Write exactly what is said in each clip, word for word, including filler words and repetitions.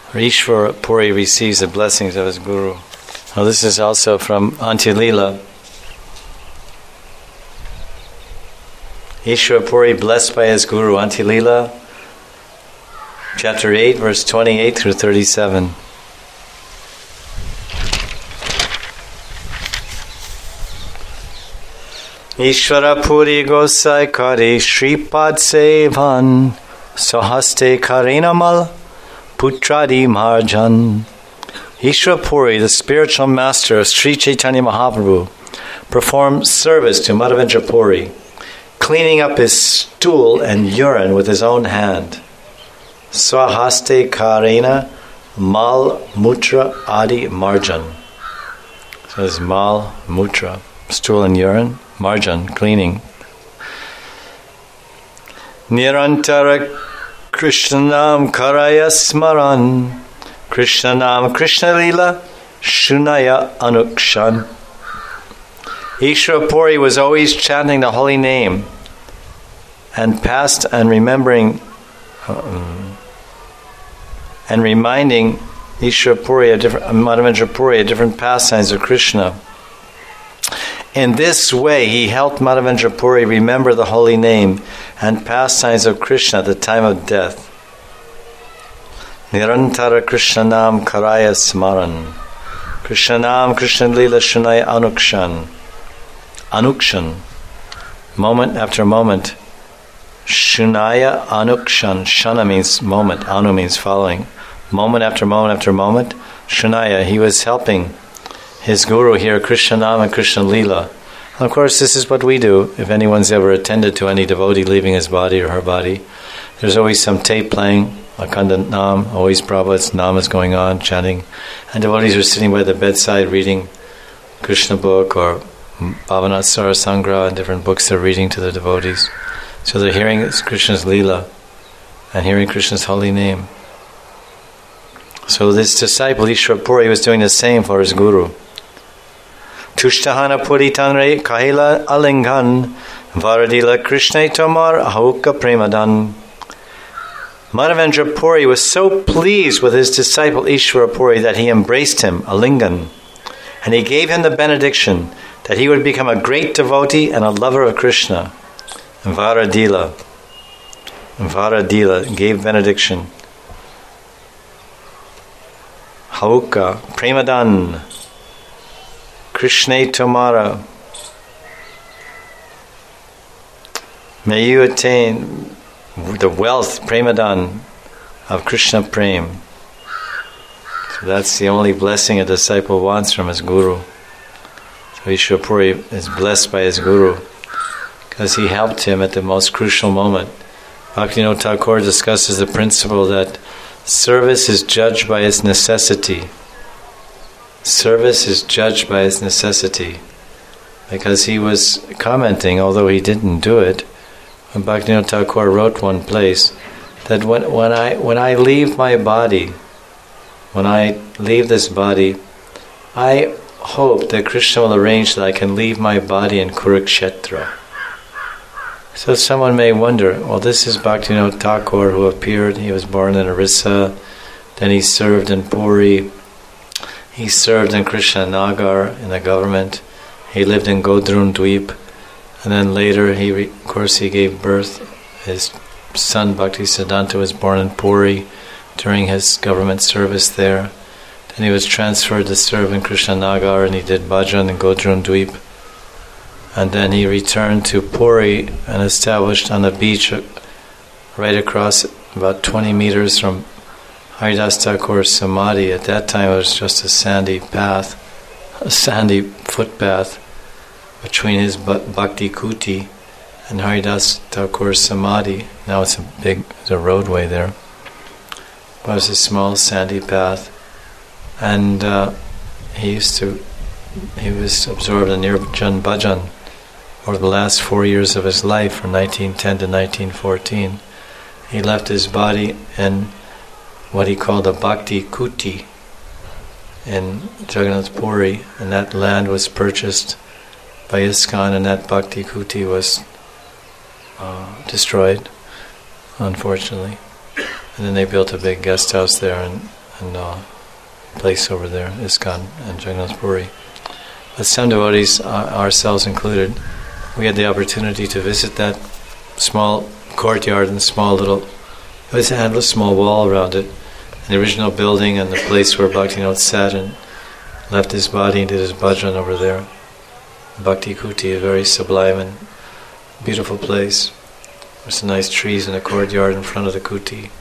Ishvara Puri receives the blessings of his Guru. Now this is also from Antya-lila. Ishvara Puri blessed by his Guru. Antya-lila, chapter eight, verse twenty-eight through thirty-seven. Ishvara Puri Gosai Kare Shripad Sevan Sahaste Karinamal Putradi Marjan. Ishvara Puri, the spiritual master of Sri Chaitanya Mahaprabhu, performed service to Madhavendra Puri, cleaning up his stool and urine with his own hand. Swahaste Karena Mal Mutra Adi Marjan. So there's Mal Mutra, stool and urine, Marjan, cleaning. Nirantara Krishnanam Karaya Smaran Krishnanam Krishna Lila Shunaya Anukshan. Ishvara Puri was always chanting the holy name and past and remembering uh, and reminding Ishvara Puri, a different Madhavendra Puri, a different pastimes of Krishna. In this way, he helped Madhavendra Puri remember the holy name and pastimes of Krishna at the time of death. Nirantara Krishnanam Karaya Smaran Krishnanam Krishna Lila Shunaya Anukshan. Anukshan, moment after moment. Shunaya Anukshan. Shana means moment, Anu means following. Moment after moment after moment. Shunaya, he was helping his Guru here, Krishna Nam and Krishna Lila. And of course, this is what we do. If anyone's ever attended to any devotee leaving his body or her body, there's always some tape playing, Akhanda Nam, always Prabhupada's Nam is going on, chanting. And devotees are sitting by the bedside reading Krishna book or Bhavanath Sarasangra and different books they're reading to the devotees. So they're hearing Krishna's Leela and hearing Krishna's holy name. So this disciple, Ishvara Puri, was doing the same for his Guru. Tushtahana Puri Tanre Kahila Alingan Varadila Krishna Tomar Ahuka Premadan. Madhavendra Puri was so pleased with his disciple Ishvara Puri that he embraced him, Alingan, and he gave him the benediction that he would become a great devotee and a lover of Krishna. Varadila. Varadila gave benediction. Hauka, Premadan, Krishna Tomara. May you attain the wealth, Premadan, of Krishna Prem. So that's the only blessing a disciple wants from his Guru. So Ishvara Puri is blessed by his Guru because he helped him at the most crucial moment. Bhaktivinoda Thakur discusses the principle that service is judged by its necessity. Service is judged by its necessity. Because he was commenting, although he didn't do it, when Bhaktivinoda Thakur wrote one place, that when, when I when I leave my body, when I leave this body, I hope that Krishna will arrange that I can leave my body in Kurukshetra. So someone may wonder, well, this is Bhaktivinoda Thakur who appeared. He was born in Orissa, then he served in Puri, he served in Krishnanagar in the government, he lived in Godrun Dweep, and then later, he, re- of course, he gave birth. His son Bhaktisiddhanta was born in Puri during his government service there. Then he was transferred to serve in Krishnanagar, and he did bhajan in Godrun Dweep. And then he returned to Puri and established on the beach right across about twenty meters from Haridas Thakur's Samadhi. At that time it was just a sandy path, a sandy footpath between his Bhakti Kuti and Haridas Thakur's Samadhi. Now it's a big there's a roadway there. But it was a small sandy path. And uh, he used to, he was absorbed in Nirjan Bhajan for the last four years of his life, from nineteen ten to nineteen fourteen. He left his body in what he called a Bhakti Kuti in Jagannath Puri, and that land was purchased by ISKCON, and that Bhakti Kuti was uh, destroyed, unfortunately. And then they built a big guest house there, and, and uh, place over there, ISKCON and Jagannath Puri. But some devotees, uh, ourselves included, we had the opportunity to visit that small courtyard and small little, it was, had a small wall around it, the original building and the place where Bhaktivinoda sat and left his body and did his bhajan over there. Bhakti Kuti, a very sublime and beautiful place. There's some nice trees in the courtyard in front of the Kuti.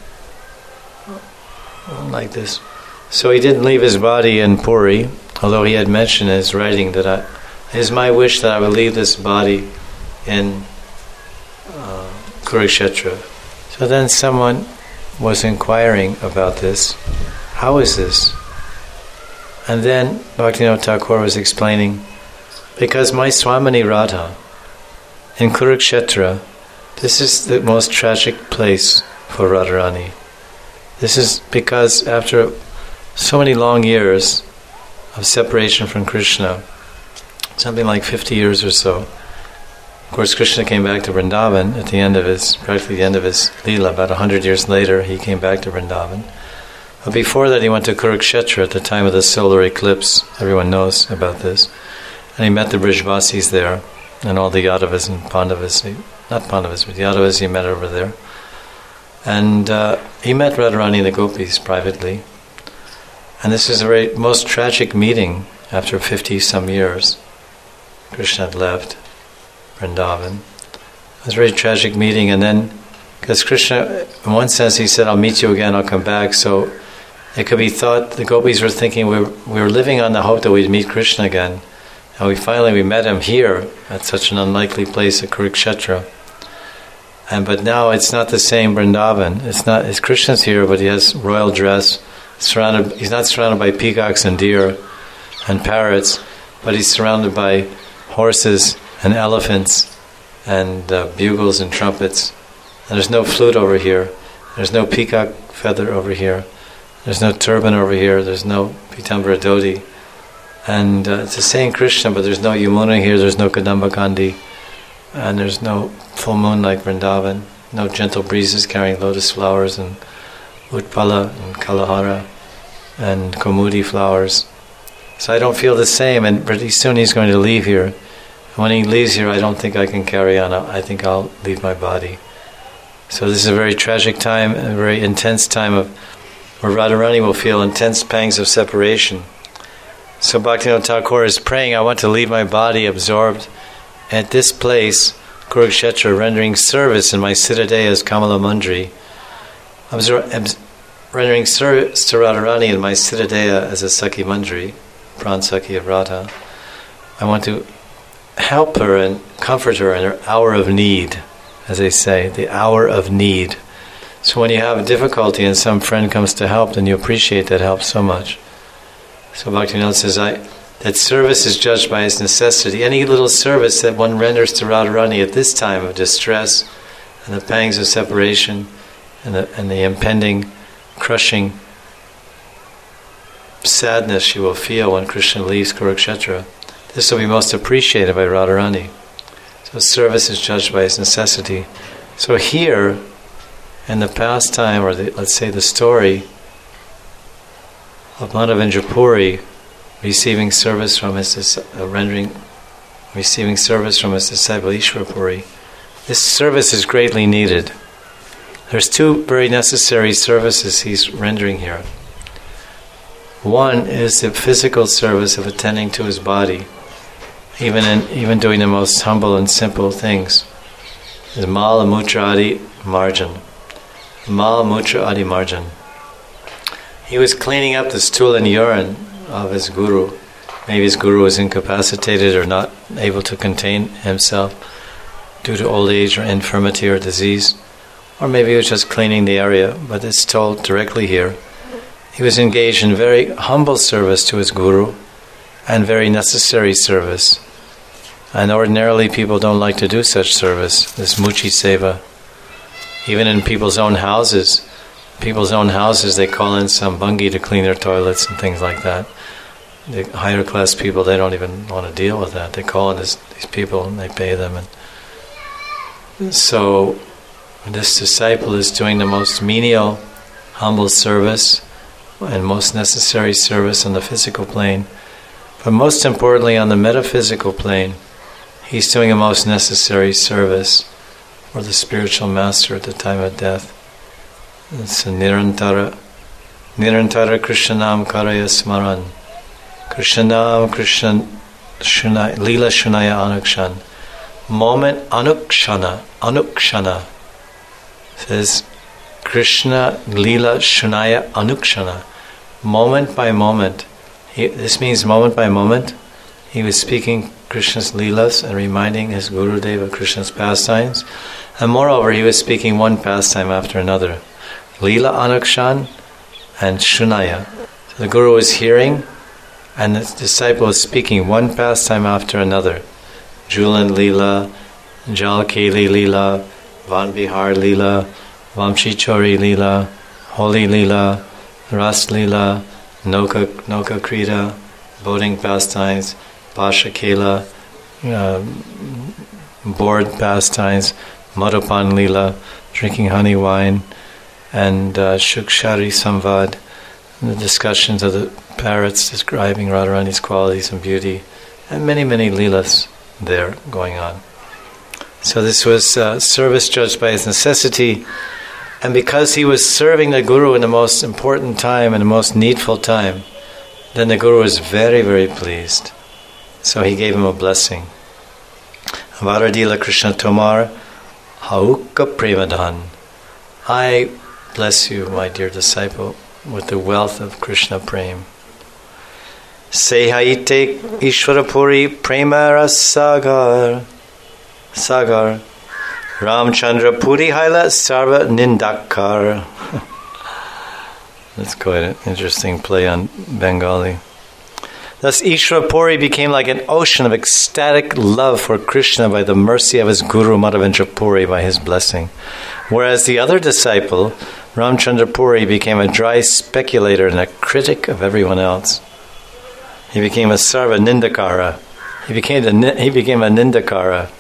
Like this. So he didn't leave his body in Puri, although he had mentioned in his writing that I, it is my wish that I will leave this body in uh, Kurukshetra. So then someone was inquiring about this. How is this? And then Bhaktivinoda Thakur was explaining, because my Swamini Radha in Kurukshetra, this is the most tragic place for Radharani. This is because after so many long years of separation from Krishna, something like fifty years or so, of course Krishna came back to Vrindavan at the end of his, practically the end of his Leela, about one hundred years later he came back to Vrindavan. But before that he went to Kurukshetra at the time of the solar eclipse, everyone knows about this, and he met the Brijvasis there, and all the Yadavas and Pandavas, not Pandavas, but Yadavas he met over there. And uh, he met Radharani and the gopis privately. And this is a very most tragic meeting after fifty some years. Krishna had left Vrindavan. It was a very tragic meeting, and then, because Krishna, in one sense he said, I'll meet you again, I'll come back, so it could be thought, the gopis were thinking we were, we were living on the hope that we'd meet Krishna again. And we finally, we met him here, at such an unlikely place at Kurukshetra. And but now it's not the same Vrindavan. It's not. It's Krishna's here, but he has royal dress. Surrounded. He's not surrounded by peacocks and deer and parrots, but he's surrounded by horses and elephants and uh, bugles and trumpets. And there's no flute over here. There's no peacock feather over here. There's no turban over here. There's no pitambara dhoti. And uh, it's the same Krishna, but there's no Yamuna here. There's no Kadamba Kandi. And there's no full moon like Vrindavan, no gentle breezes carrying lotus flowers and Utpala and Kalahara and Komudi flowers. So I don't feel the same, and pretty soon he's going to leave here. And when he leaves here, I don't think I can carry on. I think I'll leave my body. So this is a very tragic time, a very intense time of where Radharani will feel intense pangs of separation. So Bhaktivinoda Thakur is praying, I want to leave my body absorbed at this place, Kurukshetra, rendering service in my Siddhadeha as Kamala Mundri, absor- abs- rendering service to Radharani in my Siddhadeha as a Sakhi Mundri, Pran Sakhi of Radha. I want to help her and comfort her in her hour of need, as they say, the hour of need. So when you have a difficulty and some friend comes to help, then you appreciate that help so much. So Bhaktivinoda says, I that service is judged by its necessity. Any little service that one renders to Radharani at this time of distress and the pangs of separation and the, and the impending, crushing sadness she will feel when Krishna leaves Kurukshetra, this will be most appreciated by Radharani. So service is judged by its necessity. So here, in the past time, or the, let's say the story of Madhavendra Puri, receiving service from his uh, rendering, receiving service from his disciple Ishwar Puri. This service is greatly needed. There's two very necessary services he's rendering here. One is the physical service of attending to his body, even in even doing the most humble and simple things. The Mala Mutra Adi Marjan. Mala Mutra Adi Marjan. He was cleaning up the stool and urine of his guru. Maybe his guru was incapacitated or not able to contain himself due to old age or infirmity or disease, or maybe he was just cleaning the area, but it's told directly here. He was engaged in very humble service to his guru and very necessary service, and ordinarily people don't like to do such service, this muchi seva. Even in people's own houses, people's own houses they call in some bungi to clean their toilets and things like that. The higher class people, they don't even want to deal with that. They call in this, these people and they pay them. And so this disciple is doing the most menial, humble service and most necessary service on the physical plane. But most importantly, on the metaphysical plane, he's doing a most necessary service for the spiritual master at the time of death. It's a nirantara, nirantara Krishnanam karaya smaran. Krishnanam Krishna shunaya, lila shunaya anukshan. Moment anukshana, anukshana. Says Krishna lila shunaya anukshana. Moment by moment. He, this means moment by moment. He was speaking Krishna's leelas and reminding his Gurudev of Krishna's pastimes. And moreover, he was speaking one pastime after another. Leela Anukshan and Shunaya. So the Guru was hearing and the disciple was speaking one pastime after another. Julan Leela, Jalkeli Leela, Van Bihar Leela, Vamshi Chori Leela, Holy Leela, Ras Leela, Noka, Noka Krita, boating pastimes, Pasha Kela, uh, board pastimes, Madhupan Leela, drinking honey wine, and uh, Shukshari Samvad, the discussions of the parrots describing Radharani's qualities and beauty, and many, many leelas there going on. So this was uh, service judged by its necessity, and because he was serving the Guru in the most important time and the most needful time, then the Guru was very, very pleased. So he gave him a blessing. Varadila Krishna Tomar Haukka Premadhan. I bless you, my dear disciple, with the wealth of Krishna Prem. Sehaite Ishwarapuri Premara Sagar Sagar Ramchandra Puri Haila Sarva Nindakar. That's quite an interesting play on Bengali. Thus Ishwarapuri became like an ocean of ecstatic love for Krishna by the mercy of his Guru Madhavendra Puri, by his blessing. Whereas the other disciple, Ramchandra Puri, became a dry speculator and a critic of everyone else. He became a Sarva Nindakara. He became, the, he became a Nindakara.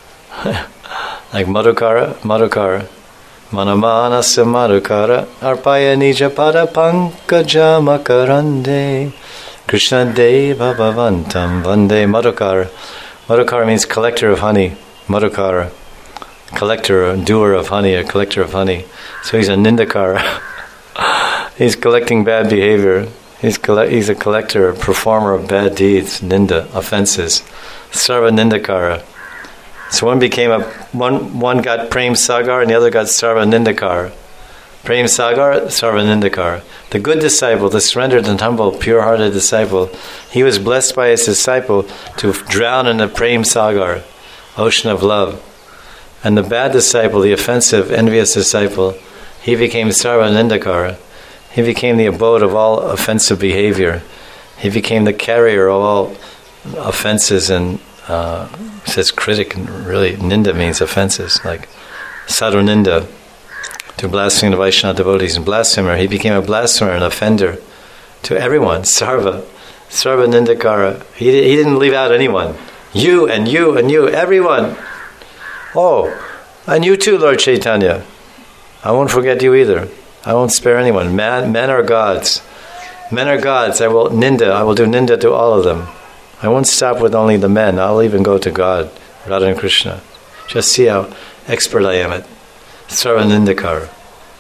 Like Madhukara, Madhukara. Manamanasya Madhukara Arpaya Nija Pada Pankaja Makarande Krishna Deva Bhavantam Vande Madhukara. Madhukara means collector of honey. Madhukara. Collector, a doer of honey, a collector of honey. So he's a Nindakara. He's collecting bad behavior. He's, coll- he's a collector, a performer of bad deeds, Ninda, offenses. Sarva Nindakara. So one became a one one got Prem Sagar and the other got Sarva Nindakar. Prem Sagar, Sarva Nindakar. The good disciple, the surrendered and humble, pure-hearted disciple, he was blessed by his disciple to drown in the Prem Sagar, ocean of love. And the bad disciple, the offensive, envious disciple, he became Sarva Nindakara. He became the abode of all offensive behavior. He became the carrier of all offenses and Uh, says critic, and really ninda means offenses, like sadhu ninda, to blaspheme the Vaishnava devotees and blasphemer. He became a blasphemer and offender to everyone, sarva, sarva nindakara. He, he didn't leave out anyone. You and you and you, everyone. Oh, and you too, Lord Chaitanya. I won't forget you either. I won't spare anyone. Man, men are gods. Men are gods. I will ninda, I will do ninda to all of them. I won't stop with only the men. I'll even go to God, Radha and Krishna. Just see how expert I am at Sarva Nindakar.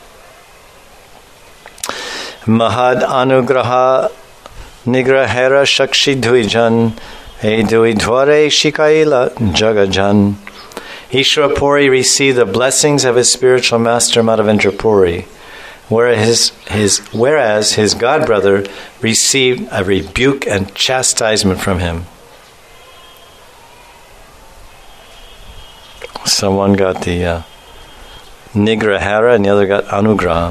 Mahad Anugraha Nigrahera Shakshi Duijan E Duidware Shikaila Jagajan. Ishwarapuri received the blessings of his spiritual master Madhavendra Puri, whereas his, whereas his godbrother received a rebuke and chastisement from him. So one got the uh, Nigrahara and the other got Anugraha.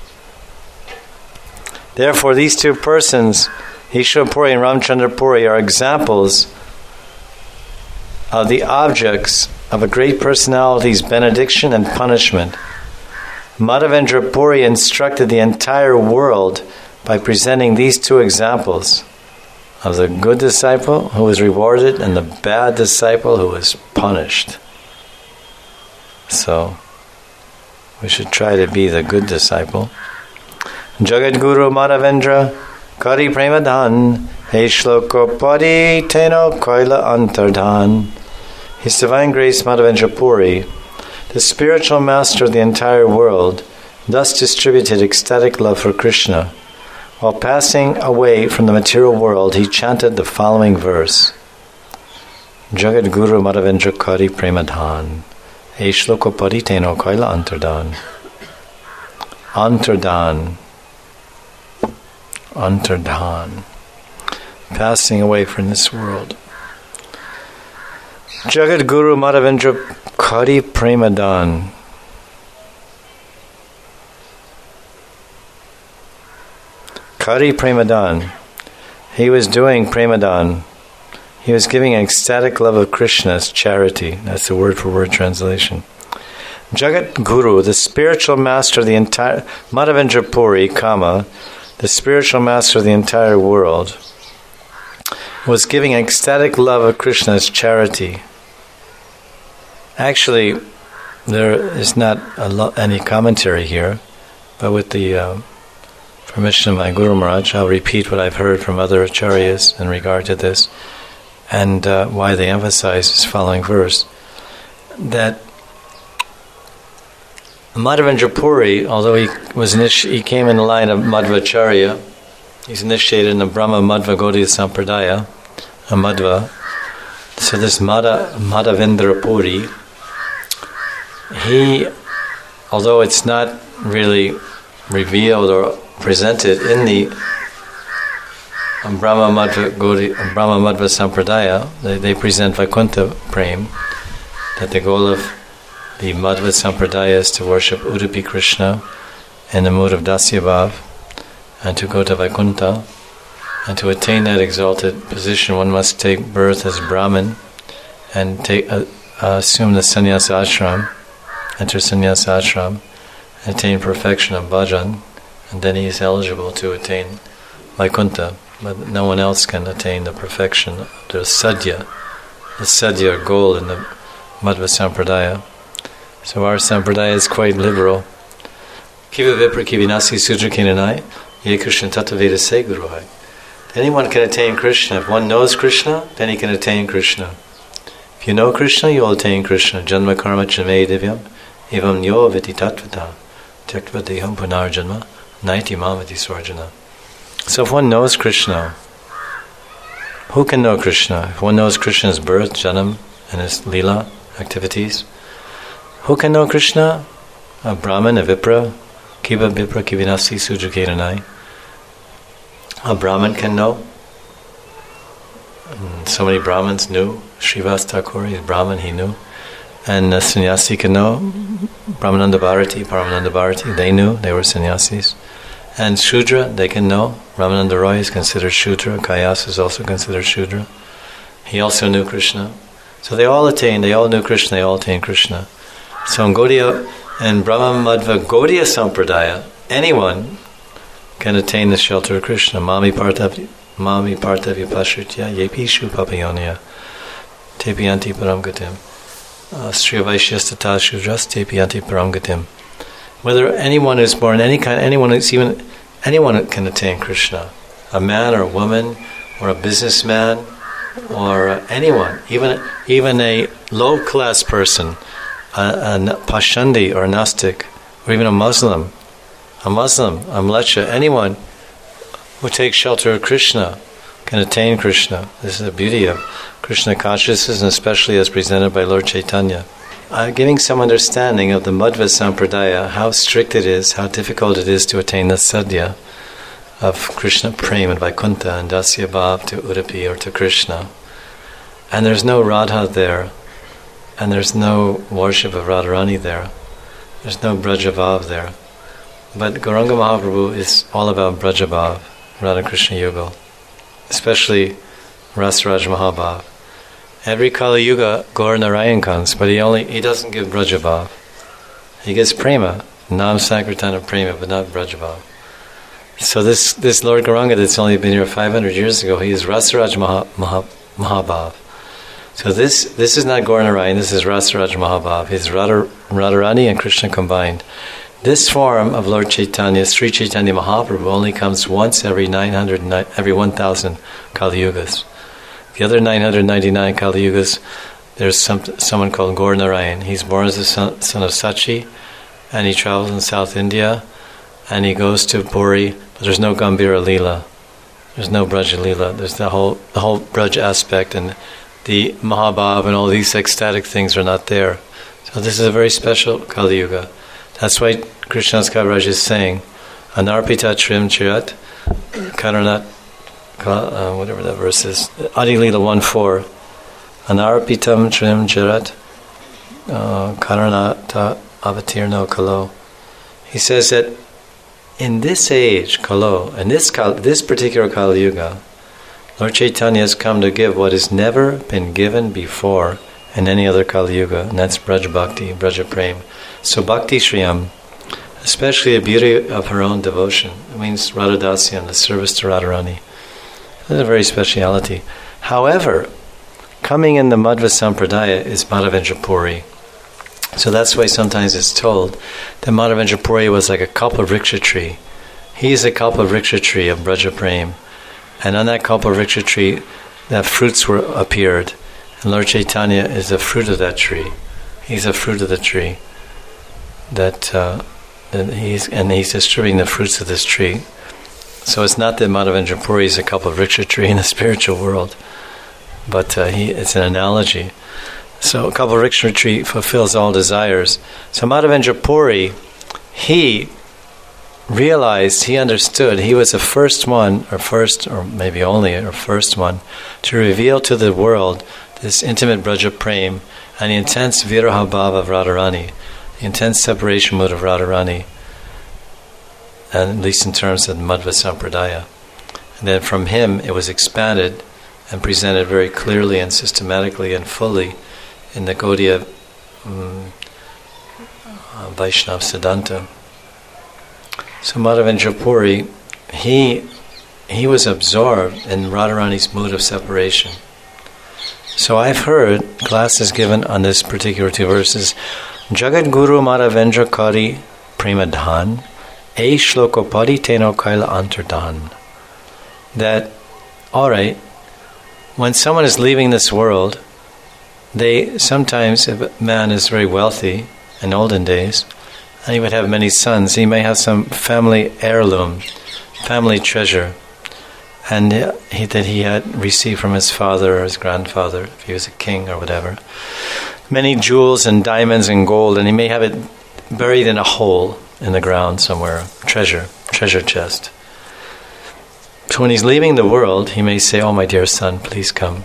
Therefore, these two persons, Ishwarapuri and Ramchandra Puri, are examples of the objects of a great personality's benediction and punishment. Madhavendra Puri instructed the entire world by presenting these two examples of the good disciple who was rewarded and the bad disciple who was punished. So, we should try to be the good disciple. Jagat Guru Madhavendra Kari Premadhan He Shloko Padi Teno Koila Antardhan. His Divine Grace Madhavendra Puri, the spiritual master of the entire world, thus distributed ecstatic love for Krishna. While passing away from the material world, he chanted the following verse. Jagat Guru Madhavendra Kari Premadhan He Shloko Padi Teno Koila Antardhan. Antardhan. Antardhan. Passing away from this world. Jagat Guru Madhavendra Kari Premadhan. Kari Premadhan. He was doing Premadhan. He was giving an ecstatic love of Krishna as charity. That's the word for word translation. Jagat Guru, the spiritual master of the entire Madhavendra Puri, Kama, the spiritual master of the entire world, was giving an ecstatic love of Krishna as charity. Actually, there is not a lo- any commentary here, but with the uh, permission of my Guru Maharaj, I'll repeat what I've heard from other acharyas in regard to this, and uh, why they emphasize this following verse. That Madhavendra Puri, although he was initi- he came in the line of Madhvacharya, he's initiated in the Brahma Madhva Gaudiya Sampradaya, a Madhva. So this Madha, Madhavendra Puri, he, although it's not really revealed or presented in the Brahma Madhva Gaudiya, Brahma Madhva Sampradaya, they, they present Vaikuntha Prem, that the goal of the Madhva Sampradaya is to worship Udupi Krishna in the mood of Dasya Bhav and to go to Vaikuntha. And to attain that exalted position, one must take birth as Brahmin and take, uh, uh, assume the sannyasa ashram, enter sannyasa ashram, attain perfection of bhajan, and then he is eligible to attain Vaikuntha. But no one else can attain the perfection of the sadhya, the sadhya goal in the Madhva Sampradaya. So our Sampradaya is quite liberal. Kiva Vipra Kivinasi Sudra Kinanai, Ye Krishna Tata Veda Se Guruhai. Anyone can attain Krishna. If one knows Krishna, then he can attain Krishna. If you know Krishna, you will attain Krishna. Janma karma janme divyam, evam yo viti tatvata, tyaktva deham punar janma, naiti mamati swarjana. So if one knows Krishna, who can know Krishna? If one knows Krishna's birth, janam, and his lila activities, who can know Krishna? A Brahmin, a Vipra, Kiva Vipra Kivinasi Sudra Keranai. A Brahmin can know. And so many Brahmins knew. Srivas Thakur, he's Brahmin, he knew. And a sannyasi can know. Brahmananda Bharati, Paramananda Bharati, they knew, they were sannyasis. And Shudra, they can know. Ramananda Roy is considered Shudra. Kayas is also considered Shudra. He also knew Krishna. So they all attained, they all knew Krishna, they all attained Krishna. So in Gaudiya and Brahma Madhva Gaudiya Sampradaya, anyone can attain the shelter of Krishna. Mami Partavya Mami Partavya Pashritya Yepishu Papayonya Tepiyanti Paramgatim Sriya Vaishyastata Shudras Tepiyanti Paramgatim. Whether anyone is born any kind, anyone is even anyone can attain Krishna. A man or a woman or a businessman or uh, anyone, even even a low class person, a, a Pashandi or a Nastic, or even a Muslim. A Muslim, a Mlecha, anyone who takes shelter of Krishna can attain Krishna. This is the beauty of Krishna consciousness, and especially as presented by Lord Chaitanya. Uh, giving some understanding of the Madhva Sampradaya, how strict it is, how difficult it is to attain the sadhya of Krishna Prem and Vaikuntha and Dasya Bhav to Udupi or to Krishna. And there's no Radha there, and there's no worship of Radharani there. There's no Brajabhav there. But Gauranga Mahaprabhu is all about Brajabhav, Radha Krishna Yugal, especially Rasaraj Mahabhav. Every Kali Yuga, Gaur Narayan comes, but he only he doesn't give Brajabhav. He gives Prema, Nam Sankirtana Prema, but not Brajabhav. So this, this Lord Gauranga that's only been here five hundred years ago, he is Rasaraj Maha, Maha, Mahabhav. So this this is not Gaur Narayan, this is Rasaraj Mahabhav. He's Radha, Radharani and Krishna combined. this form of Lord Chaitanya, Sri Chaitanya Mahaprabhu, only comes once every nine hundred, every one thousand Kali Yugas. The other nine hundred ninety-nine Kali Yugas, there's some, someone called Gaur Narayan. He's born as the son, son of Sachi, and he travels in South India, and he goes to Puri, but there's no Gambhira Leela. There's no Braja Leela. There's the whole the whole Braj aspect, and the Mahabhav and all these ecstatic things are not there. So this is a very special Kali Yuga. That's why Krishna's Kaviraj is saying, Anarpita Trim Chirat, Karanat, uh, whatever that verse is, Adi Leela one four, Anarpitam Trim Chirat, uh, Karanata Avatirno Kalo. He says that in this age, Kalo, in this, this particular Kali Yuga, Lord Chaitanya has come to give what has never been given before in any other Kali Yuga, and that's Braj Bhakti, Braja Prem. So Bhakti Shriyam, especially the beauty of her own devotion, it means Radhadasyan, the service to Radharani. That's a very speciality. However, coming in the Madhva Sampradaya is Madhavendra Puri. So that's why sometimes it's told that Madhavendra Puri was like a Kalpavriksha tree. He is a Kalpavriksha tree of Braja Prem. And on that Kalpavriksha tree, that fruits were appeared. And Lord Chaitanya is the fruit of that tree. He's a fruit of the tree. That, uh, that he's and he's distributing the fruits of this tree. So it's not that Madhavendra Puri is a Kalpavriksha tree in the spiritual world, but uh, he it's an analogy. So Kalpavriksha tree fulfills all desires. So Madhavendra Puri, he realized, he understood, he was the first one, or first, or maybe only, or first one, to reveal to the world this intimate Braja Prem and the intense Viraha Bhava of Radharani, the intense separation mood of Radharani, and at least in terms of the Madhva Sampradaya. And then from him it was expanded and presented very clearly and systematically and fully in the Gaudiya um, uh, Vaishnav Siddhanta. So Madhavendra Puri, he, he was absorbed in Radharani's mood of separation. So I've heard classes given on this particular two verses. Jagat Guru Madhavendra Kari Premadhan, E Shlokopadi Teno Kaila Antardhan. That, alright, when someone is leaving this world, they sometimes, if a man is very wealthy in olden days, and he would have many sons, he may have some family heirloom, family treasure, and he, that he had received from his father or his grandfather, if he was a king or whatever. Many jewels and diamonds and gold, and he may have it buried in a hole in the ground somewhere, treasure, treasure chest. So when he's leaving the world, he may say, "Oh, my dear son, please come."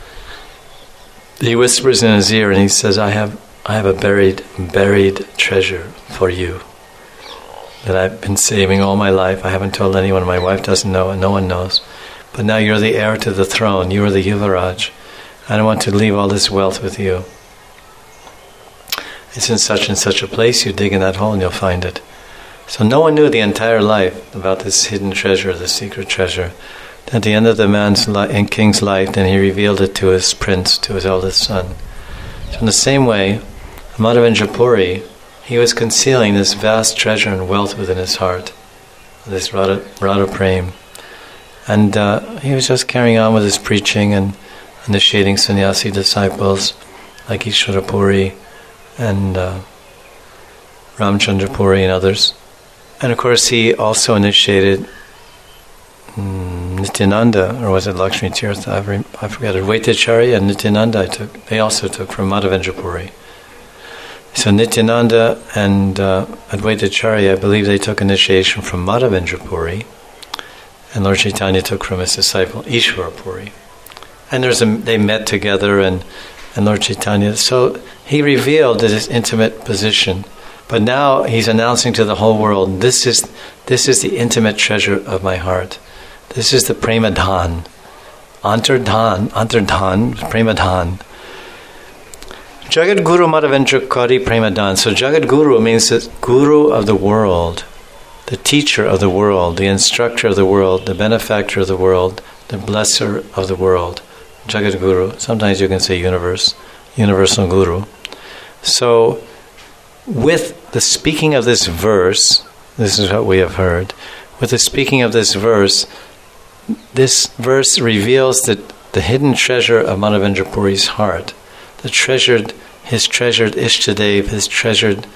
He whispers in his ear and he says, I have I have a buried, buried treasure for you that I've been saving all my life. I haven't told anyone. My wife doesn't know and no one knows. But now you're the heir to the throne. You are the Yuvaraj. I don't want to leave all this wealth with you. It's in such and such a place. You dig in that hole and you'll find it. So no one knew the entire life about this hidden treasure, the secret treasure. At the end of the man's li- and king's life, then he revealed it to his prince, to his eldest son. So in the same way, Madhavendra Puri, he was concealing this vast treasure and wealth within his heart, this Radha, Radha Prem. And uh, he was just carrying on with his preaching and initiating sannyasi disciples like Ishvara Puri and uh, Ramchandra Puri and others. And of course he also initiated um, Nityananda, or was it Lakshmi Tirtha? I, re- I forget it. Advaitacharya and Nityananda I took, they also took from Madhavendra Puri. So Nityananda and uh, Advaitacharya, I believe they took initiation from Madhavendra Puri, and Lord Chaitanya took from his disciple Ishvara Puri. And there's a, they met together, and, and Lord Chaitanya, so he revealed his intimate position. But now he's announcing to the whole world, this is this is the intimate treasure of my heart. This is the Premadhan. Antardhan, Antardhan, Premadhan. Jagat Guru Madhavendra Kari Premadhan. So Jagat Guru means the Guru of the world, the teacher of the world, the instructor of the world, the benefactor of the world, the blesser of the world. Jagat Guru. Sometimes you can say universe, universal Guru. So with the speaking of this verse, this is what we have heard, with the speaking of this verse, this verse reveals that the hidden treasure of Madhavendra Puri's heart, the treasured, his treasured Ishtadev, his treasured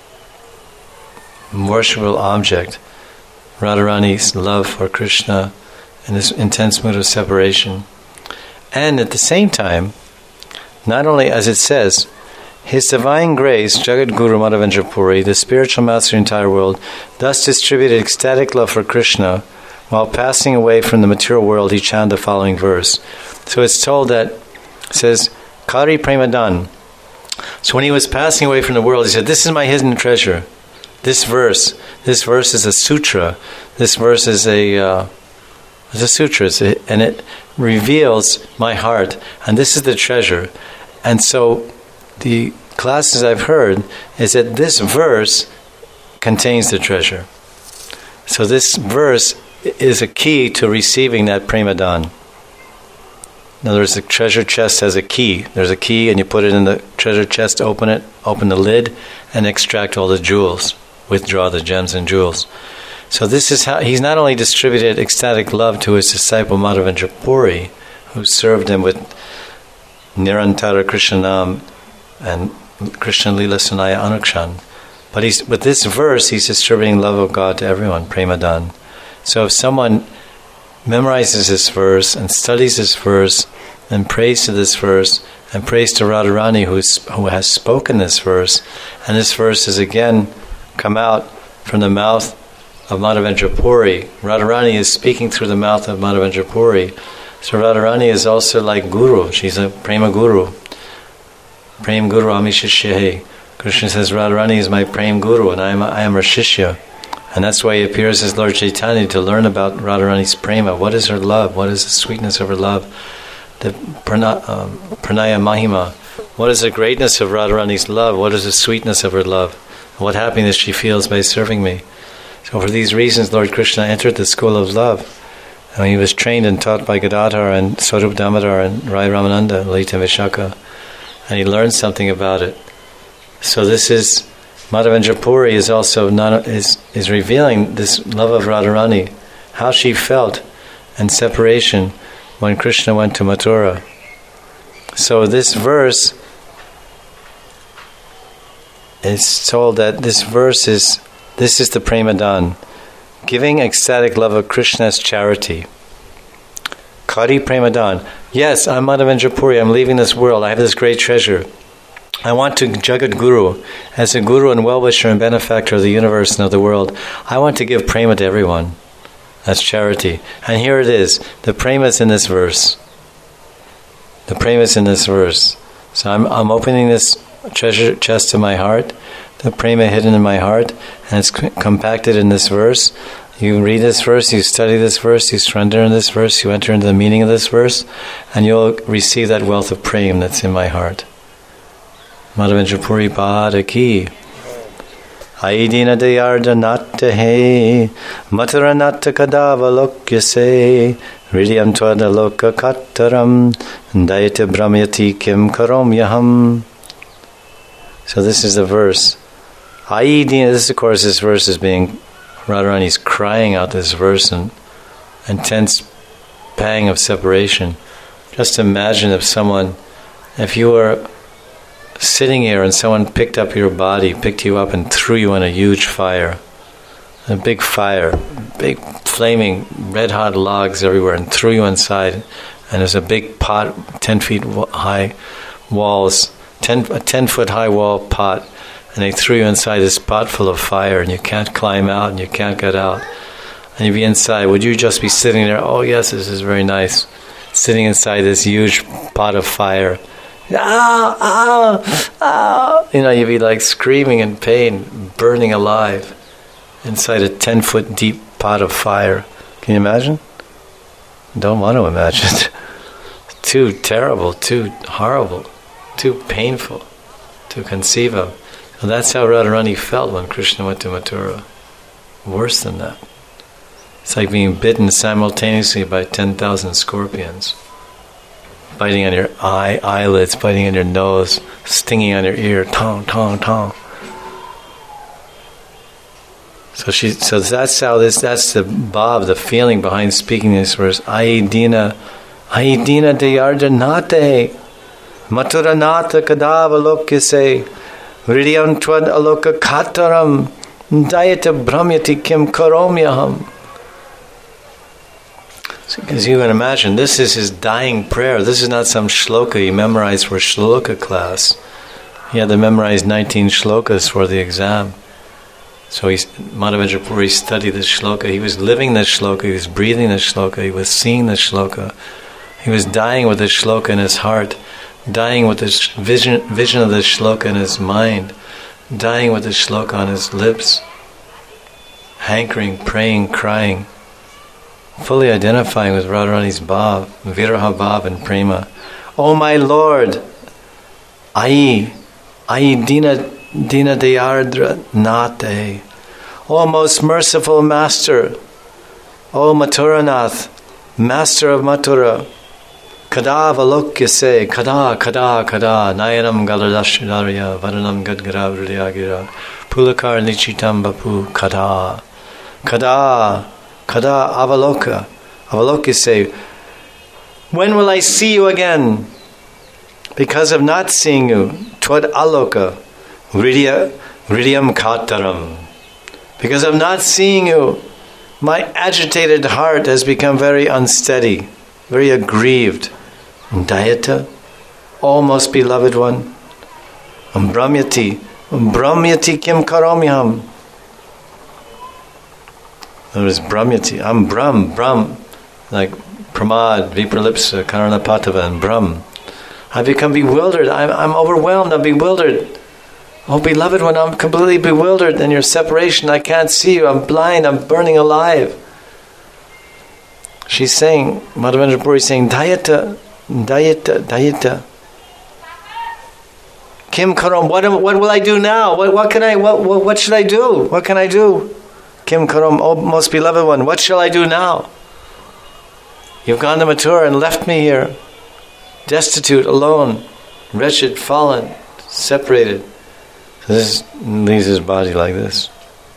worshipable object, Radharani's love for Krishna and this intense mood of separation. And at the same time, not only, as it says, His divine grace, Jagat Guru Madhavendra Puri, the spiritual master of the entire world, thus distributed ecstatic love for Krishna. While passing away from the material world, he chanted the following verse. So it's told that, it says, Kari Premadan. So when he was passing away from the world, he said, this is my hidden treasure. This verse, this verse is a sutra. This verse is a, uh, is a sutra, it's a, and it reveals my heart. And this is the treasure. And so the classes I've heard is that this verse contains the treasure. So this verse is a key to receiving that premadan. In other words, the treasure chest has a key. There's a key and you put it in the treasure chest, open it, open the lid, and extract all the jewels. Withdraw the gems and jewels. So this is how he's not only distributed ecstatic love to his disciple Madhavendra Puri, who served him with Nirantara Krishnanam and Krishna Lila Sunaya Anukshan, but he's, with this verse he's distributing love of God to everyone, premadan. So if someone memorizes this verse and studies this verse and prays to this verse and prays to Radharani who, is, who has spoken this verse, and this verse has again come out from the mouth of Madhavendra Puri. Radharani is speaking through the mouth of Madhavendra Puri. So Radharani is also like Guru. She's a Prema Guru. Prem Guru Amishishya. Krishna says Radharani is my Prem Guru and I am, I am her Shishya. And that's why he appears as Lord Chaitanya, to learn about Radharani's prema. What is her love? What is the sweetness of her love? The prana, um, pranaya mahima. What is the greatness of Radharani's love? What is the sweetness of her love? What happiness she feels by serving me. So for these reasons, Lord Krishna entered the school of love. And he was trained and taught by Gadadhar and Swarup Damodar and Rai Ramananda, Lalita Vishaka. And he learned something about it. So this is... Madhavendra Puri is also not, is, is revealing this love of Radharani, how she felt in separation when Krishna went to Mathura. So this verse is told that this verse is, this is the premadan, giving ecstatic love of Krishna as charity. Kari premadan. Yes, I'm Madhavendra Puri, I'm leaving this world, I have this great treasure. I want to Jagat Guru, as a guru and well-wisher and benefactor of the universe and of the world, I want to give prema to everyone. That's charity. And here it is. The prema is in this verse. The prema is in this verse. So I'm, I'm opening this treasure chest to my heart, the prema hidden in my heart, and it's compacted in this verse. You read this verse, you study this verse, you surrender in this verse, you enter into the meaning of this verse, and you'll receive that wealth of prema that's in my heart. Madhavendra Puri Pada Ki Aidina Dayarda Natta He Mathura Natta Kadava Lokya Se Hridiyam Tvada Loka Kattaram Daita Brahmayati Kim Karom Yaham. So this is the verse. Aidina, this of course, this verse is being, Radharani's crying out this verse in intense pang of separation. Just imagine if someone, if you were sitting here and someone picked up your body, picked you up and threw you in a huge fire, a big fire, big flaming red hot logs everywhere, and threw you inside, and there's a big pot, ten feet high walls, ten, a ten foot high wall pot, and they threw you inside this pot full of fire, and you can't climb out and you can't get out, and you'd be inside. Would you just be sitting there, oh yes, this is very nice, sitting inside this huge pot of fire? Ah, ah, ah. You know, you'd be like screaming in pain, burning alive inside a ten foot deep pot of fire. Can you imagine? Don't want to imagine. Too terrible, too horrible, too painful to conceive of. And that's how Radharani felt when Krishna went to Mathura. Worse than that. It's like being bitten simultaneously by ten thousand scorpions. Biting on your eye, eyelids, biting on your nose, stinging on your ear, tong, tong, tong. So she, so that's how this, that's the bhav, the feeling behind speaking this verse. Ai dina, ai dina deyarjanate, maturanata kadava lokyase, vridyam tvad aloka kataram, dayata brahmyati kim karomyaham. So, as you can imagine, this is his dying prayer. This is not some shloka he memorized for shloka class. He had to memorize nineteen shlokas for the exam. So he, Madhavendra Puri studied this shloka. He was living this shloka. He was breathing this shloka. He was seeing this shloka. He was dying with this shloka in his heart, dying with this vision, vision of this shloka in his mind, dying with this shloka on his lips, hankering, praying, crying, fully identifying with Radharani's bhav, viraha bhav and prema. Oh my Lord, ai, ai dina Dina Deyardra Nate. O most merciful Master, O Mathuranath, Master of Mathura, Kada Valokyase, Kada, Kada, Kada, Nayanam Galadashidarya, Vadanam Gadgara Vriyagira, Pulakar Nichitam Bapu, Kada, Kada, Kada Avaloka, Avalokyase. When will I see you again? Because of not seeing you, Twad Aloka, Vridya, Vridyam Kataram. Because of not seeing you, my agitated heart has become very unsteady, very aggrieved. Dayata, O most beloved one, Brahmyati, Brahmyati kim karomyam. There is Brahmyati, I'm Brahm, Brahm, like Pramad, Vipralipsa, Karanapatava, and Brahm. I become bewildered, I'm, I'm overwhelmed, I'm bewildered. Oh, beloved one, I'm completely bewildered in your separation. I can't see you. I'm blind. I'm burning alive. She's saying, Madhavendra Puri is saying, Dayata, Dayata, Dayata. Kim Karom, what, what will I do now? What, what can I, what, what, what should I do? What can I do? Kim Karom, oh, most beloved one, what shall I do now? You've gone to Mathura and left me here, destitute, alone, wretched, fallen, separated. This leaves his body like this.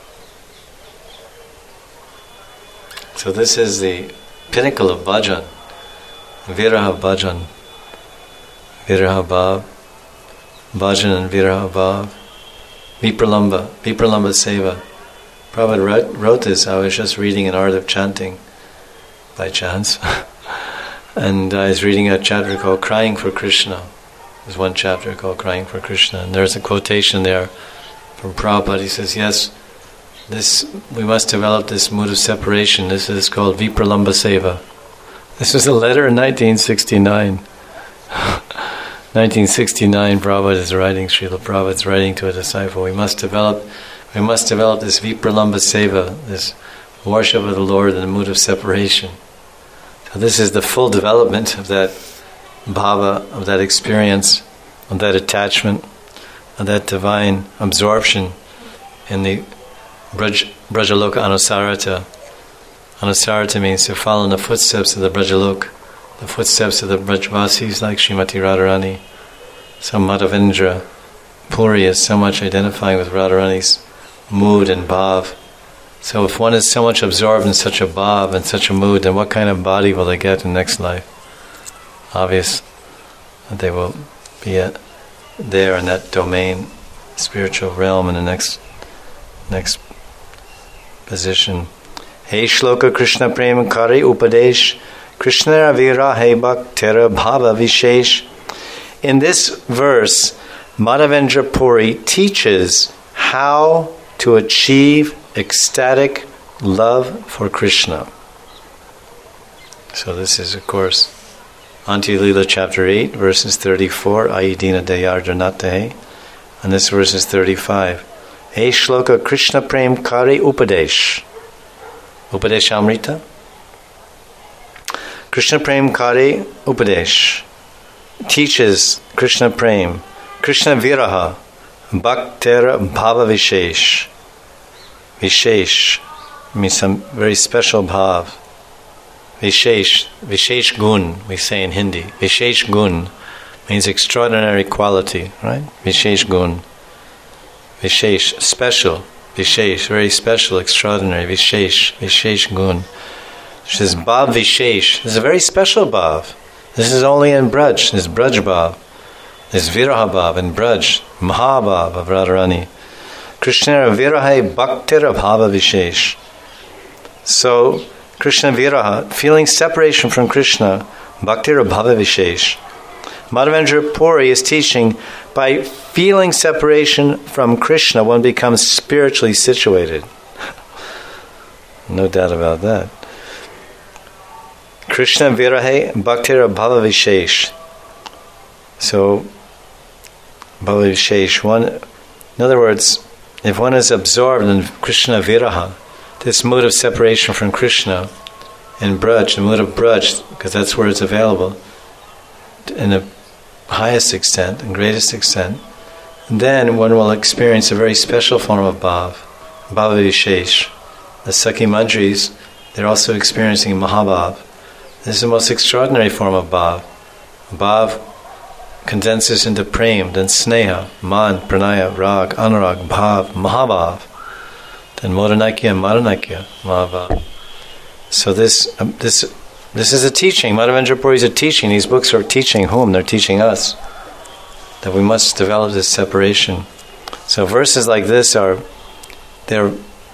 So this is the pinnacle of bhajan, viraha bhajan, viraha bhav, bhajan and viraha bhav, vipralamba, vipralamba seva. Prabhupada wrote, wrote this. I was just reading an art of chanting by chance, and I was reading a chapter called "Crying for Krishna." There's one chapter called Crying for Krishna, and there's a quotation there from Prabhupada. He says, yes, this we must develop this mood of separation. This is called Vipralamba Seva. This was a letter in nineteen sixty-nine. nineteen sixty-nine, Prabhupada is writing, Srila Prabhupada is writing to a disciple. We must develop we must develop this Vipralamba Seva, this worship of the Lord in the mood of separation. So this is the full development of that bhava, of that experience, of that attachment, of that divine absorption in the Braj, Brajaloka Anusarata. Anusarata means to follow in the footsteps of the Brajaloka, the footsteps of the Brajvasis like Srimati Radharani. So Madhavendra Puri is so much identifying with Radharani's mood and bhav. So if one is so much absorbed in such a bhav and such a mood, then what kind of body will they get in next life? Obvious that they will be at, there in that domain, spiritual realm in the next next position. Hey Shloka Krishna Prem Kari Upadesh Krishna Avira Hey Bhaktera Bhava Vishesh. In this verse, Madhavendra Puri teaches how to achieve ecstatic love for Krishna. So this is, of course, Antya Lila chapter eight, verses thirty-four, Ayidina Deyarjanate, and this verse is thirty-five. Hey Shloka Krishna Prem Kari Upadesh. Upadesh Amrita. Krishna Prem Kari Upadesh teaches Krishna Prem, Krishna Viraha, Bhaktera Bhava Vishesh. Vishesh means some very special bhav. Vishesh, Vishesh Gun, we say in Hindi. Vishesh Gun means extraordinary quality, right? Vishesh Gun. Vishesh, special. Vishesh, very special, extraordinary, Vishesh, Vishesh Gun. This is Bhav Vishesh. This is a very special Bhav. This is only in Braj, this Braj Bhav. This Viraha Bhav in Braj, Mahabhav of Radharani. Krishna Viraha Bhaktir Bhava Vishesh. So, Krishna Viraha, feeling separation from Krishna, Bhaktir Bhava Vishesh. Madhavendra Puri is teaching, by feeling separation from Krishna, one becomes spiritually situated. No doubt about that. Krishna Virahe Bhaktir Bhava Vishesh. So, Bhava Vishesh, one, in other words, if one is absorbed in Krishna Viraha, this mood of separation from Krishna, in Braj, the mood of Braj, because that's where it's available, in the highest extent and greatest extent, then one will experience a very special form of Bhav, Bhava Vishesh. The Sakhi Manjris, they're also experiencing Mahabhav. This is the most extraordinary form of Bhav. Bhav condenses into Prem, then Sneha, Man, Pranaya, Rag, Anurag, Bhav, Mahabhav, then Modanakya, Madanakya, Mahabhav. So this um, this this is a teaching. Madhavendra Puri is a teaching. These books are teaching whom? They're teaching us that we must develop this separation. So verses like this are they're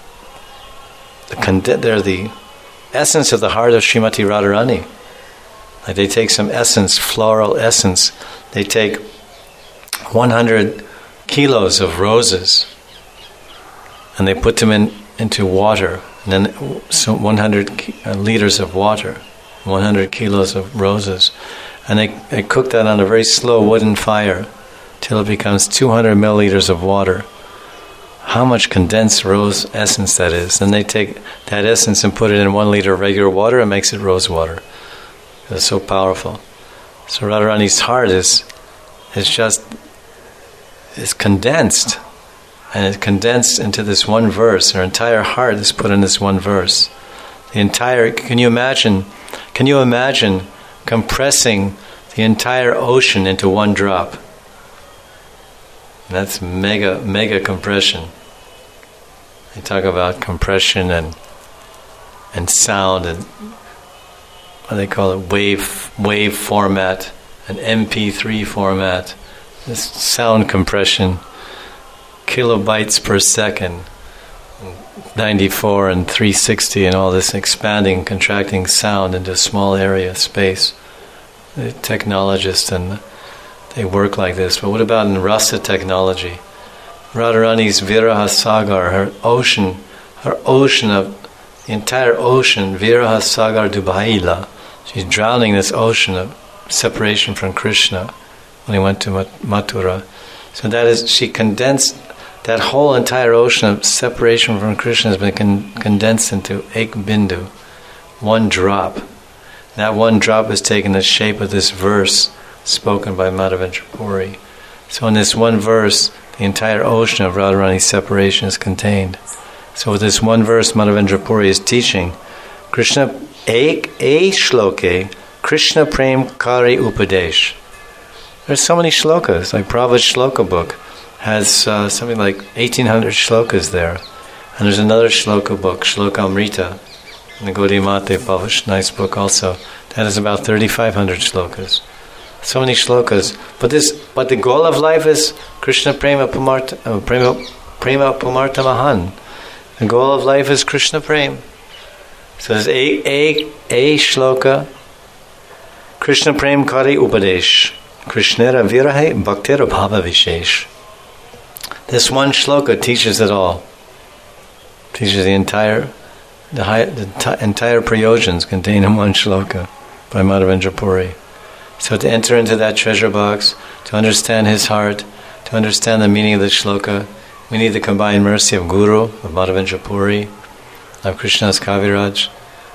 the they're the essence of the heart of Srimati Radharani. Like they take some essence, floral essence. They take one hundred kilos of roses and they put them in into water. And then so one hundred liters of water, one hundred kilos of roses. And they, they cook that on a very slow wooden fire till it becomes two hundred milliliters of water. How much condensed rose essence that is. Then they take that essence and put it in one liter of regular water and makes it rose water. It's so powerful. So Radharani's heart is, is just, is condensed. And it's condensed into this one verse. Her entire heart is put in this one verse. The entire, can you imagine, can you imagine compressing the entire ocean into one drop? And that's mega, mega compression. They talk about compression and and sound and what do they call it, wave wave format, an M P three format, this sound compression. Kilobytes per second, ninety-four and three sixty, and all this expanding, contracting sound into a small area, space. The technologists, and they work like this. But what about in rasa technology? Radharani's Viraha Sagar, her ocean, her ocean of, the entire ocean, Viraha Sagar Dubaila. She's drowning this ocean of separation from Krishna when he went to Mathura. So that is, she condensed. That whole entire ocean of separation from Krishna has been con- condensed into ek bindu, one drop. That one drop has taken the shape of this verse spoken by Madhavendra Puri. So in this one verse, the entire ocean of Radharani's separation is contained. So with this one verse, Madhavendra Puri is teaching Krishna ek a shloke, Krishna prem kari upadesh. There's so many shlokas, like Prabhupada's shloka book has uh, something like eighteen hundred shlokas there. And there's another shloka book, Shloka Amrita, in the Gaudiya Mate published, nice book also, that has about thirty-five hundred shlokas. So many shlokas. But this, but the goal of life is Krishna Prema Pumarta, uh, Prema, Prema Pumarta Mahan. The goal of life is Krishna Prem. So there's a, a, a shloka, Krishna Prem Kari Upadesh, Krishnera Virahe Bhaktira Bhava Vishesh. This one shloka teaches it all. Teaches the entire, the, high, the t- entire prayojans contained in one shloka by Madhavendra Puri. So to enter into that treasure box, to understand his heart, to understand the meaning of the shloka, we need the combined mercy of Guru, of Madhavendra Puri, of Krishnadas Kaviraj,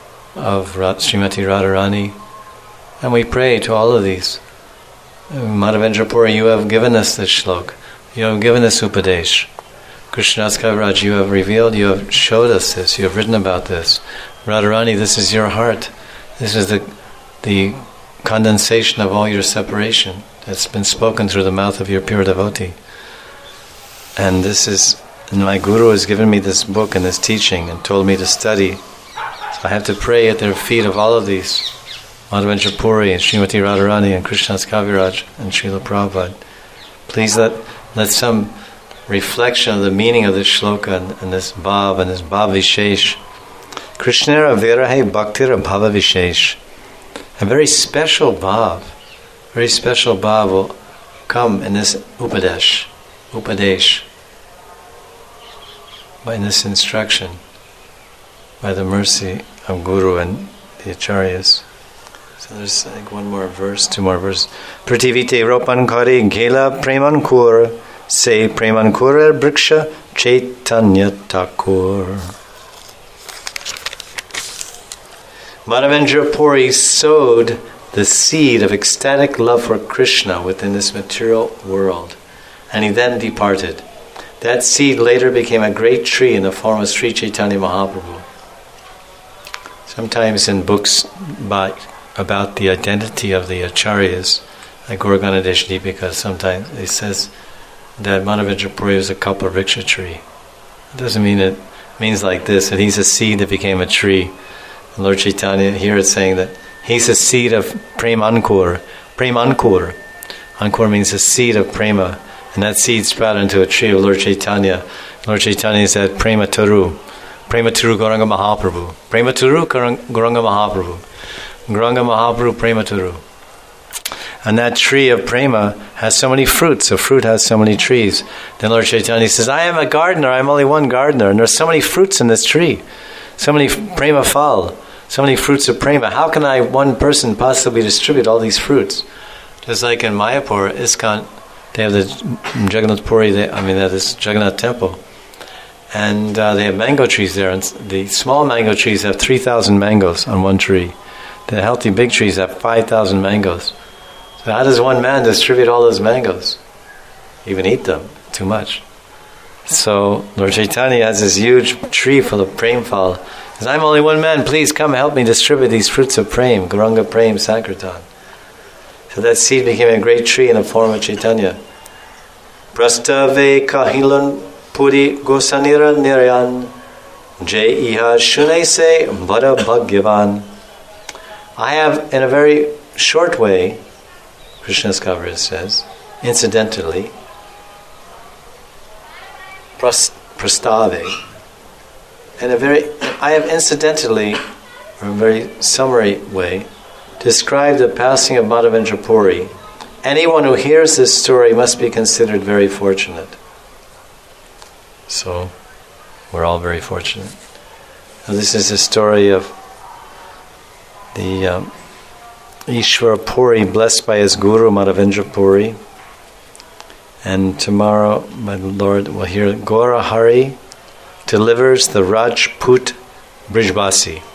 of Ra- Srimati Radharani, and we pray to all of these. Madhavendra Puri, you have given us this shlok. You have given us Upadesh. Krishnadas Kaviraj, you have revealed, you have showed us this, you have written about this. Radharani, this is your heart. This is the the condensation of all your separation that's been spoken through the mouth of your pure devotee. And this is And my Guru has given me this book and this teaching and told me to study. So I have to pray at their feet of all of these. Madhavendra Puri and Srimati Radharani and Krishnadas Kaviraj and Srila Prabhupada. Please let, let some reflection of the meaning of this shloka and, and this bhav and this bhav vishesh. Krishnera virahe bhaktira bhava vishesh. A very special bhav, very special bhav will come in this upadesh, upadesh, by this instruction, by the mercy of Guru and the Acharyas. So there's, I think, one more verse, two more verses. Prativite ropan kari gela premankur se premankur briksha chaitanya takur. Madhavendra Puri sowed the seed of ecstatic love for Krishna within this material world, and he then departed. That seed later became a great tree in the form of Sri Chaitanya Mahaprabhu. Sometimes in books by, about the identity of the Acharyas, like Gauraganadesh Deepika, sometimes it says that Madhavendra Puri was a Kalpavriksha tree. It doesn't mean it, it means like this, that he's a seed that became a tree. And Lord Chaitanya, here it's saying that he's a seed of Prem Ankur. Prem Ankur. Ankur means a seed of Prema. And that seed sprouted into a tree of Lord Chaitanya. Lord Chaitanya said, Prema Turu. Prema Turu Gauranga Mahaprabhu. Prema Turu Gauranga Mahaprabhu. Gauranga Mahaprabhu Prema Turu. And that tree of Prema has so many fruits. A fruit has so many trees. Then Lord Chaitanya says, I am a gardener. I'm only one gardener. And there's so many fruits in this tree. So many Prema Phal. So many fruits of Prema. How can I, one person, possibly distribute all these fruits? Just like in Mayapur, ISKCON, they have the Jagannath Puri, they, I mean, they have this Jagannath temple. And uh, they have mango trees there. And the small mango trees have three thousand mangoes on one tree. The healthy big trees have five thousand mangoes. So how does one man distribute all those mangoes? Even eat them. Too much. So Lord Chaitanya has this huge tree full of Prem Phal. He says, I'm only one man, please come help me distribute these fruits of Prem, Gauranga Prem Sankirtan. So that seed became a great tree in the form of Chaitanya. Prastave kahilan puri gosanira nirayan jai iha shunese bada bhagyavan. I have, in a very short way, Krishnadas Kaviraj says, incidentally, prastave, in a very, I have incidentally, or a very summary way, described the passing of Madhavendra Puri. Anyone who hears this story must be considered very fortunate. So, we're all very fortunate. Now, this is the story of the um, Ishvara Puri, blessed by his Guru, Madhavendra Puri. And tomorrow, my Lord, will hear Gaura Hari delivers the Rajput Brijbasi.